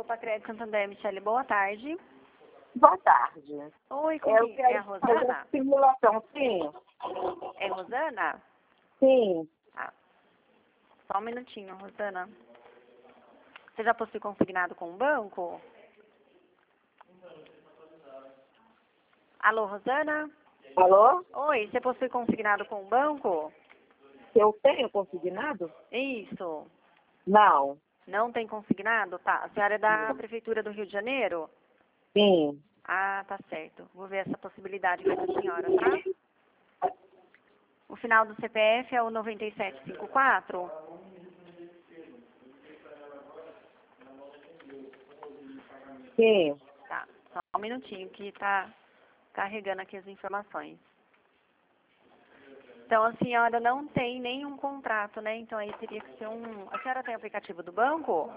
Crédito Santander, Michele, boa tarde. Boa tarde. Oi, Eu é quero a fazer Rosana? uma simulação, sim. É Rosana? Sim. Tá. Só um minutinho, Rosana. Você já possui consignado com o banco? Alô, Rosana? Alô? Oi, você possui consignado com o banco? Eu tenho consignado? Isso. Não. Não tem consignado? Tá. A senhora é da Prefeitura do Rio de Janeiro? Sim. Ah, tá certo. Vou ver essa possibilidade com a senhora, tá? O final do CPF é o 9754? Sim. Tá. Só um minutinho que tá carregando aqui as informações. Então, a senhora não tem nenhum contrato, né? Então, aí teria que ser um... A senhora tem aplicativo do banco?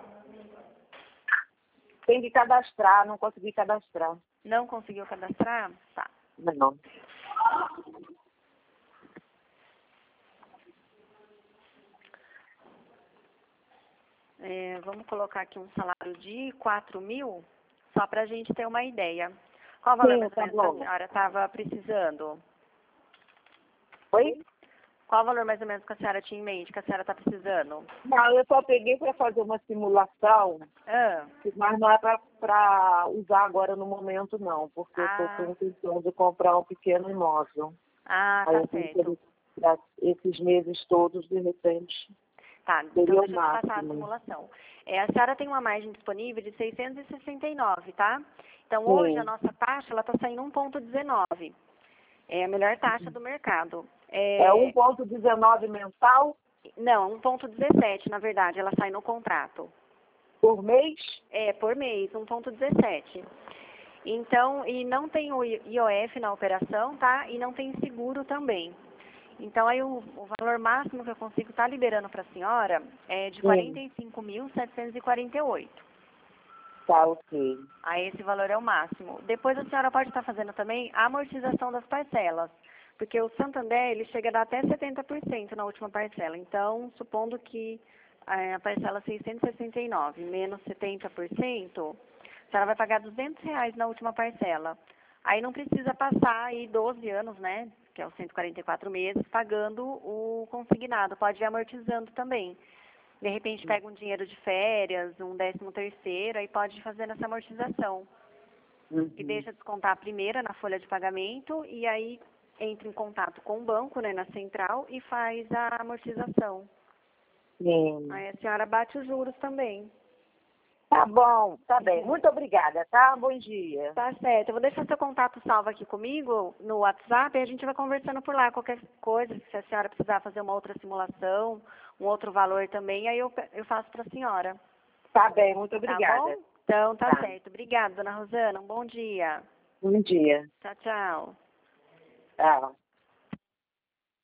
Tem que cadastrar, não consegui cadastrar. Não conseguiu cadastrar? Tá. Não. Vamos colocar aqui um salário de 4.000, só para a gente ter uma ideia. Qual o valor mais ou menos que a senhora estava precisando? Oi? Qual o valor mais ou menos que a senhora tinha em mente, que a senhora está precisando? Não, eu só peguei para fazer uma simulação, mas não é para usar agora no momento, não, porque eu estou com a intenção de comprar um pequeno imóvel. Ah, Aí tá eu tenho certo. para esses meses todos, de repente, Tá, então seria o deixa eu te passar a máximo. simulação. A senhora tem uma margem disponível de 669, tá? Então, Sim. hoje a nossa taxa, ela está saindo 1,19. É a melhor taxa do mercado. É 1,19 mensal Não, 1,17, na verdade, ela sai no contrato. por mês? É, por mês, 1,17. Então, e não tem o IOF na operação, tá? E não tem seguro também. Então, aí o valor máximo que eu consigo estar liberando para a senhora é de 45.748. Tá, ok. Aí esse valor é o máximo. Depois a senhora pode estar fazendo também a amortização das parcelas, porque o Santander, ele chega a dar até 70% na última parcela. Então, supondo que a parcela 669 menos 70%, a senhora vai pagar R$ 200 na última parcela. Aí não precisa passar aí 12 anos, né, que é os 144 meses, pagando o consignado. Pode ir amortizando também. De repente pega um dinheiro de férias, um 13º, aí pode ir fazendo essa amortização. E deixa descontar a primeira na folha de pagamento e aí entra em contato com o banco, né, na central, e faz a amortização. Sim. Aí a senhora bate os juros também. Tá bom, tá bem. Muito obrigada, tá? Bom dia. Tá certo. Eu vou deixar seu contato salvo aqui comigo no WhatsApp e a gente vai conversando por lá. Qualquer coisa, se a senhora precisar fazer uma outra simulação, um outro valor também, aí eu faço para a senhora. Tá bem, muito obrigada. Tá bom? Então, tá Tá. certo. Obrigada, dona Rosana. Um bom dia. Bom dia. Tchau, tchau. Tchau.